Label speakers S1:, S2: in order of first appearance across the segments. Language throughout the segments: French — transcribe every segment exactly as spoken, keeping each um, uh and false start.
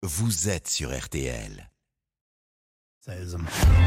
S1: vous êtes sur R T L.
S2: seize.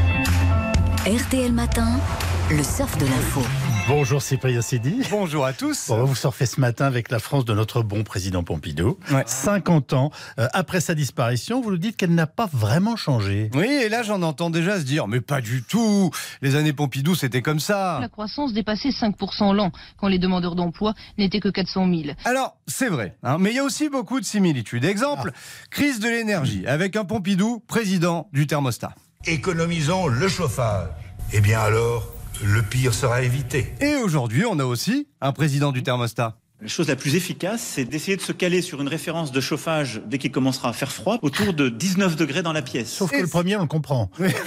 S3: R T L Matin, le surf de l'info.
S2: Bonjour Cyprien Sidi.
S4: Bonjour à tous.
S2: Bon, vous surfez ce matin avec la France de notre bon président Pompidou.
S4: Ouais.
S2: cinquante ans euh, après sa disparition, vous nous dites qu'elle n'a pas vraiment changé.
S4: Oui, et là j'en entends déjà se dire, mais pas du tout. Les années Pompidou, c'était comme ça.
S5: La croissance dépassait cinq pour cent l'an, quand les demandeurs d'emploi n'étaient que quatre cent mille.
S4: Alors, c'est vrai, hein, mais il y a aussi beaucoup de similitudes. Exemple, ah. crise de l'énergie, avec un Pompidou, président du thermostat.
S6: Économisons le chauffage. Eh bien alors, le pire sera évité.
S4: Et aujourd'hui, on a aussi un président du thermostat.
S7: La chose la plus efficace, c'est d'essayer de se caler sur une référence de chauffage dès qu'il commencera à faire froid, autour de dix-neuf degrés dans la pièce.
S2: Sauf que
S4: Et
S2: le premier, on le comprend.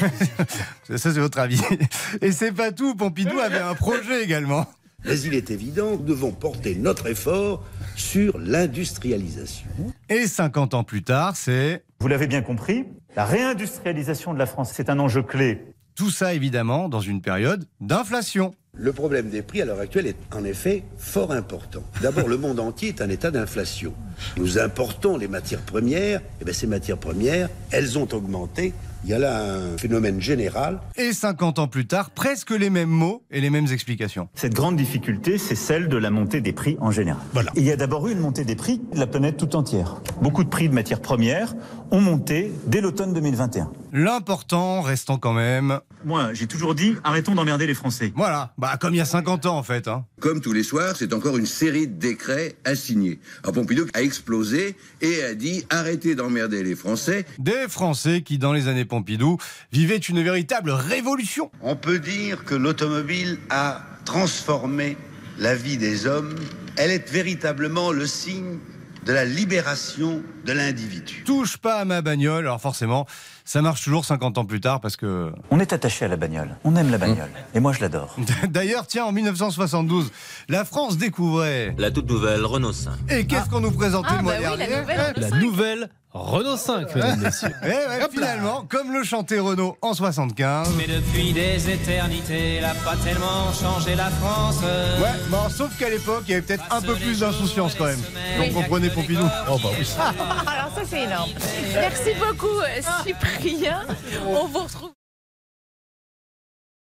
S4: Ça, c'est votre avis. Et c'est pas tout, Pompidou avait un projet également.
S8: Mais il est évident, nous devons porter notre effort sur l'industrialisation.
S4: Et cinquante ans plus tard, c'est...
S7: Vous l'avez bien compris, la réindustrialisation de la France, c'est un enjeu clé.
S4: Tout ça, évidemment, dans une période d'inflation.
S8: Le problème des prix à l'heure actuelle est en effet fort important. D'abord, le monde entier est en état d'inflation. Nous importons les matières premières, et bien ces matières premières, elles ont augmenté. Il y a là un phénomène général.
S4: Et cinquante ans plus tard, presque les mêmes mots et les mêmes explications.
S7: Cette grande difficulté, c'est celle de la montée des prix en général.
S2: Voilà.
S7: Il y a d'abord eu une montée des prix de la planète tout entière. Beaucoup de prix de matières premières ont monté dès l'automne deux mille vingt et un.
S4: L'important restant quand même...
S7: Moi, j'ai toujours dit, arrêtons d'emmerder les Français.
S4: Voilà, bah comme il y a cinquante ans en fait. Hein.
S9: Comme tous les soirs, c'est encore une série de décrets à signer. Alors Pompidou a explosé et a dit arrêtez d'emmerder les Français.
S4: Des Français qui, dans les années Pompidou, vivaient une véritable révolution.
S8: On peut dire que l'automobile a transformé la vie des hommes. Elle est véritablement le signe de la libération de l'individu.
S4: Touche pas à ma bagnole, alors forcément, ça marche toujours cinquante ans plus tard parce que...
S7: On est attaché à la bagnole, on aime la bagnole, mmh. et moi je l'adore.
S4: D'ailleurs, tiens, en mille neuf cent soixante-douze, la France découvrait...
S10: La toute nouvelle Renault cinq.
S4: Et qu'est-ce ah. qu'on nous présentait
S5: ah,
S4: le mois
S5: bah
S4: dernier
S5: oui, la nouvelle,
S10: La nouvelle Renault cinq, mesdames et messieurs.
S4: Et ouais, finalement, comme le chantait Renault en soixante-quinze.
S11: Mais depuis des éternités, elle a pas tellement changé la France.
S4: Ouais, bon, sauf qu'à l'époque, il y avait peut-être un peu plus d'insouciance quand même. Donc on comprenait Pompidou.
S2: Oh bah oui.
S12: Alors ça c'est énorme. Merci beaucoup Cyprien. On vous retrouve.